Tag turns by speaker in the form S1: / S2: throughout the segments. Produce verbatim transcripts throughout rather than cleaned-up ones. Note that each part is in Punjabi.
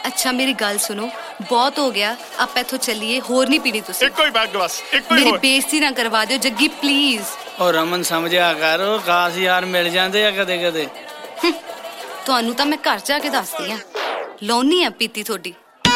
S1: अच्छा मेरी गल सुनो, बहुत हो गया, आप इथों चलिए, होर नहीं पीनी तुसी।
S2: एक ही बैग बस, एक ही
S1: मेरी
S2: होर।
S1: बेइज्जती ना करवा दियो जग्गी प्लीज।
S3: और रमन समझिया कर, खास यार मिल जाते आ कदे कदे।
S1: ਤੁਹਾਨੂੰ ਤਾਂ ਮੈਂ ਘਰ ਜਾ ਕੇ ਦੱਸਦੀ ਆ, ਲਾਉਣੀ ਆ ਪੀਤੀ ਤੁਹਾਡੀ।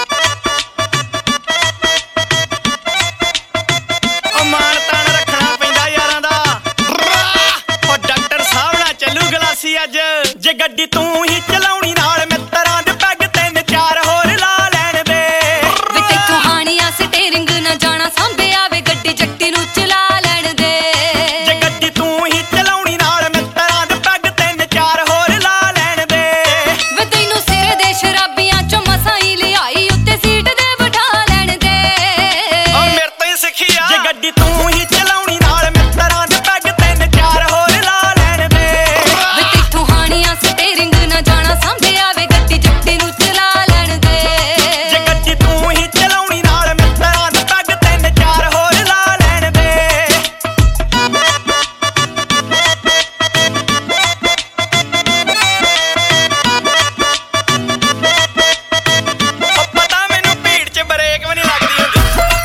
S3: ਉਹ ਮਾਨ ਤਾਨ ਰੱਖਣਾ ਪੈਂਦਾ ਯਾਰਾਂ ਦਾ। ਉਹ ਡਾਕਟਰ ਸਾਹਿਬ ਨਾਲ ਚੱਲੂ ਗਲਾਸੀ ਅੱਜ, ਜੇ ਗੱਡੀ ਤੂੰ ਹੀ ਚਲਾਉਣੀ ਨਾਲ ਮਿੱਤਰਾਂ ਦੇ ਪੈਗ ਤਿੰਨ ਚਾਰ ਹੋਰ ਲਾ ਲੈਣ ਦੇ।
S1: ਵੇ ਤੈਥੋਂ ਹਾਣੀਆਂ ਸਟੀਅਰਿੰਗ ਨਾ ਜਾਣਾ ਸਾਂਭਿਆ ਵੇ ਗੱਡੀ ਜੱਟੀ ਨੂੰ ਚਲਾ ਲੈਣ ਦੇ।
S3: ਜੇ ਗੱਡੀ ਤੂੰ ਹੀ ਚਲਾਉਣੀ ਨਾਲ ਮਿੱਤਰਾਂ ਦੇ ਪੈਗ ਤਿੰਨ ਚਾਰ ਹੋਰ ਲਾ ਲੈਣ ਦੇ।
S1: ਵੇ ਤੈਨੂੰ ਸਿਰ ਦੇ ਸ਼ਰਾਬੀਆਂ ਚੋਂ ਮਸਾਂ ਹੀ ਲਿਆਈ ਉੱਤੇ ਸੀਟ ਦੇ ਬਿਠਾ ਲੈਣ ਦੇ।
S3: ਉਹ ਮੇਰੇ ਤੋਂ ਹੀ ਸਿੱਖੀ ਆ। ਜੇ ਗੱਡੀ ਤੂੰ ਹੀ ਚਲਾਉਣੀ ਨਾਲ ਮਿੱਤਰਾਂ ਦੇ ਪੈਗ ਤਿੰਨ ਚਾਰ ਹੋਰ ਲਾ ਲੈਣ ਦੇ।
S1: ਵੇ ਤੈਥੋਂ ਹਾਣੀਆਂ ਸਟੀਅਰਿੰਗ ਨਾ ਜਾਣਾ ਸਾਂਭਿਆ ਵੇ ਗੱਡੀ ਜੱਟੀ ਨੂੰ ਚਲਾ ਲੈਣ ਦੇ।
S3: ਜੇ ਗੱਡੀ ਤੂੰ ਹੀ ਚਲਾਉਣੀ ਨਾਲ ਮਿੱਤਰਾਂ ਦੇ ਪੈਗ ਤਿੰਨ ਚਾਰ ਹੋਰ ਲਾ ਲੈਣ ਦੇ। ਉਹ ਪਤਾ ਮੈਨੂੰ ਭੀੜ 'ਚ ਬ੍ਰੇਕ ਵੀ ਨਹੀਂ ਲੱਗਦੀ ਹੁੰਦੀ।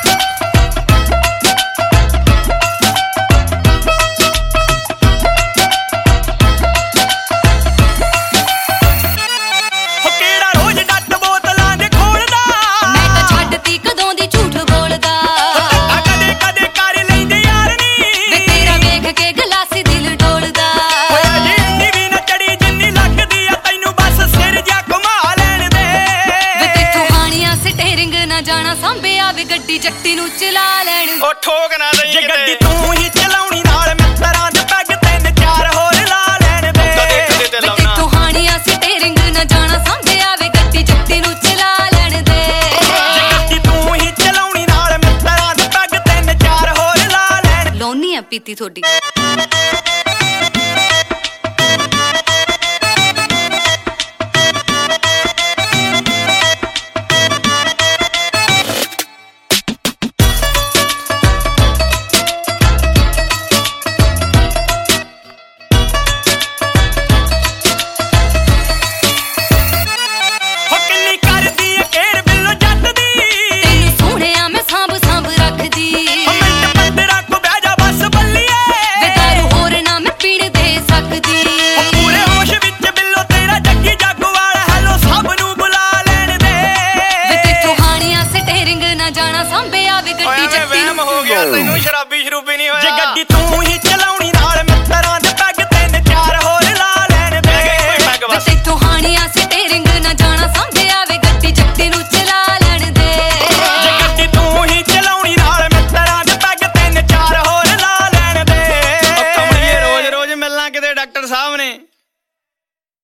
S3: ਉਹ ਕਿਹੜਾ ਰੋਜ਼ ਡੱਟ ਬੋਤਲਾਂ ਦੇ ਖੋਲਦਾ।
S1: ਮੈਂ ਤਾਂ ਛੱਡਤੀ ਕਦੋਂ ਦੀ ਝੂਠ ਬੋਲਦਾ।
S3: ਆ ਕਦੇ ਕਦੇ ਕਰ ਲੈਂਦੇ ਯਾਰ ਨੀ।
S1: ਵੇ ਤੇਰਾ ਵੇਖ ਕੇ ਗਲਾਸੀ ਦਿਲ ਡੋਲਦਾ।
S3: ਹੋਇਆ ਜੀ ਇੰਨੀ ਵੀ ਨਾ ਚੜੀ ਜਿੰਨੀ ਲੱਗਦੀ ਆ ਤੈਨੂੰ, ਬਸ ਸਿਰ ਜਾ ਘੁਮਾ ਲੈਣ ਦੇ।
S1: ਵੇ ਤੈਥੋਂ ਹਾਣੀਆਂ ਸਟੀਅਰਿੰਗ ਨਾ ਜਾਣਾ ਸਾਂਭਿਆ ਵੇ ਗੱਡੀ ਜੱਟੀ ਨੂੰ ਚਲਾ ਲੈਣ ਦੇ।
S3: ਉਹ ਠੋਕ ਨਾ ਦਈ। ਜੇ ਗੱਡੀ ਤੂੰ ਹੀ ਚਲਾਉਣੀ ਨਾਲ ਮਿੱਤਰਾਂ ਦੇ ਪੈਗ ਤਿੰਨ ਚਾਰ ਹੋਰ ਲਾ ਲੈਣ ਦੇ।
S1: ਵੇ ਤੈਥੋਂ ਹਾਣੀਆਂ ਸਟੀਅਰਿੰਗ ਨਾ ਜਾਣਾ ਸਾਂਭਿਆ ਵੇ ਗੱਡੀ ਜੱਟੀ ਨੂੰ ਚਲਾ ਲੈਣ ਦੇ।
S3: ਜੇ ਗੱਡੀ ਤੂੰ ਹੀ ਚਲਾਉਣੀ ਨਾਲ ਮਿੱਤਰਾਂ ਦੇ ਪੈਗ ਤਿੰਨ ਚਾਰ ਹੋਰ ਲਾ ਲੈਣ।
S1: ਲਾਉਣੀ ਆ ਪੀਤੀ ਤੁਹਾਡੀ।
S3: ਹੋ ਕਿੰਨੀ ਕਰਦੀ ਏ ਕੇਰ ਬਿੱਲੋ ਜੱਟ ਦੀ।
S1: ਤੈਨੂੰ ਸੋਹਣਿਆ ਮੈਂ ਸਾਂਭ ਸਾਂਭ ਰੱਖਦੀ।
S3: ਉਹ ਮਿੰਟ ਪੰਦਰਾਂ ਕੁ ਬਹਿ ਜਾ ਬਸ ਬੱਲੀਏ।
S1: ਵੇ ਦਾਰੂ ਹੋਰ ਨਾ ਮੈਂ ਪੀਣ ਦੇ ਸਕਦੀ।
S3: ਉਹ ਪੂਰੇ ਹੋਸ਼ ਵਿੱਚ ਬਿੱਲੋ ਤੇਰਾ ਜੱਗੀ ਜਾਗਵਾਲ ਹੈਲੋ ਸਭ ਨੂੰ ਬੁਲਾ ਲੈਣ ਦੇ।
S1: ਵੇ ਤੈਥੋਂ ਹਾਣੀਆਂ ਸਟੀਅਰਿੰਗ ਨਾ ਜਾਣਾ ਸਾਂਭਿਆ ਵੇ ਗੱਡੀ ਜੱਟੀ ਨੂੰ।
S3: ਹੋ ਗਿਆ ਤੈਨੂੰ ਸ਼ਰਾਬੀ ਸ਼ਰੂਬੀ ਨਹੀਂ ਹੋਇਆ। ਜੇ ਗੱਡੀ ਤੂੰ ਹੀ ਚਲਾਉਣੀ